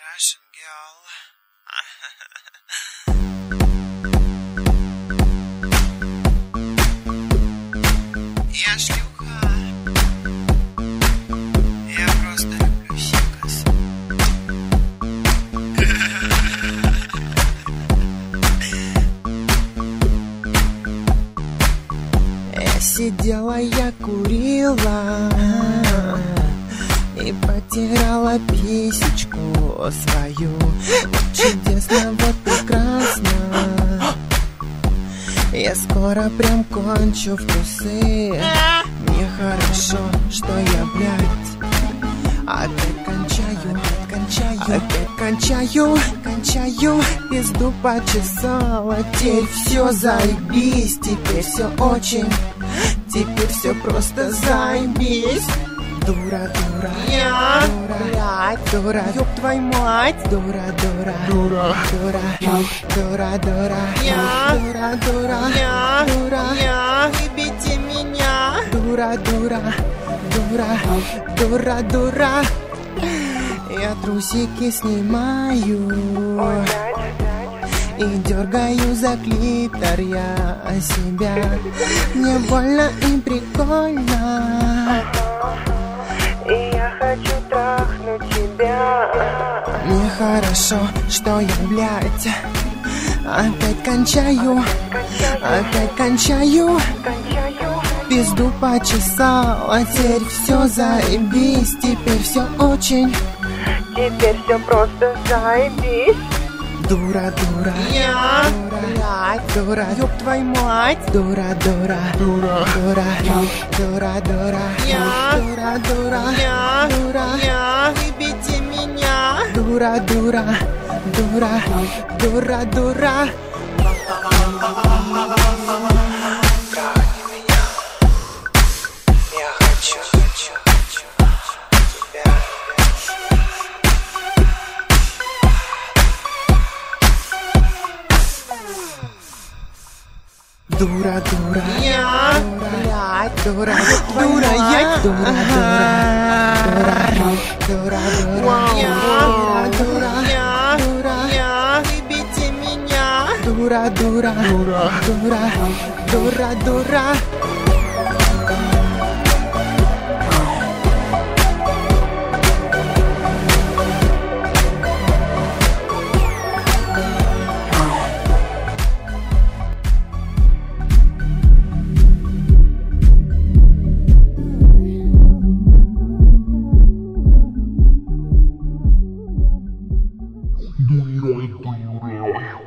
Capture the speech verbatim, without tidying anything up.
Russian girl. Я шлюха. Я просто люблю сикас. Я сидела, я курила и потеряла писечку свою. Чудесно, вот прекрасно. Я скоро прям кончу в трусы. Мне хорошо, что я, блядь, опять кончаю, кончаю, опять кончаю, кончаю. Пизду почесала, теперь все заебись. Теперь все очень, теперь все просто заебись. Дура, дура, я, дура, дура, ёб твою мать. Дура, дура, дура, дура, дура, дура, я, дура, дура, я, дура, я, выбейте меня. Дура, дура, дура, дура, дура. Я трусики снимаю и дергаю за клитор я себя. Мне больно и прикольно, и я хочу трахнуть тебя. Мне хорошо, что я, блядь, опять кончаю, опять кончаю. Пизду почесала, теперь все заебись. Теперь все очень, теперь все просто заебись. Дура, дура, я, дура, дура, ёб твою мать. Дура, дура, дура, дура, дура, дура, я, дура, дура, я, дура, я, выбейте меня. Дура, дура, дура, дура, дура. Дура, дура, я, дура, дура, дура, я, дура, дура, дура, дура, я, дура, я, дура, я, выбейте меня. Дура, дура, дура, дура, дура, дура. Дура, дура.